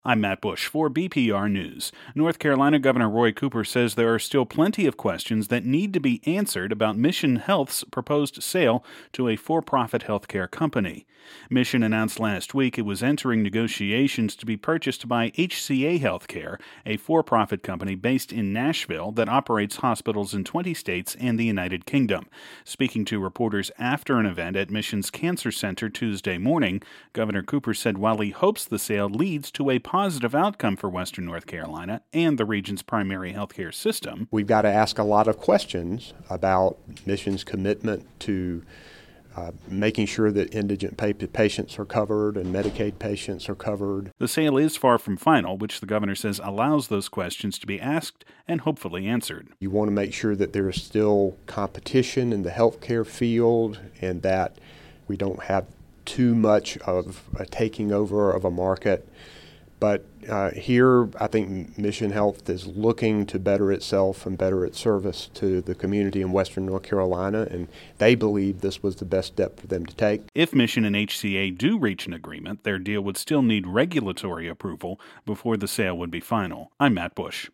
I'm Matt Bush for BPR News. North Carolina Governor Roy Cooper says there are still plenty of questions that need to be answered about Mission Health's proposed sale to a for-profit healthcare company. Mission announced last week it was entering negotiations to be purchased by HCA Healthcare, a for-profit company based in Nashville that operates hospitals in 20 states and the United Kingdom. Speaking to reporters after an event at Mission's Cancer Center Tuesday morning, Governor Cooper said while he hopes the sale leads to a positive outcome for Western North Carolina and the region's primary healthcare system, we've got to ask a lot of questions about Mission's commitment to making sure that indigent patients are covered and Medicaid patients are covered. The sale is far from final, which the governor says allows those questions to be asked and hopefully answered. You want to make sure that there is still competition in the healthcare field and that we don't have too much of a taking over of a market. But here, I think Mission Health is looking to better itself and better its service to the community in Western North Carolina, and they believe this was the best step for them to take. If Mission and HCA do reach an agreement, their deal would still need regulatory approval before the sale would be final. I'm Matt Bush.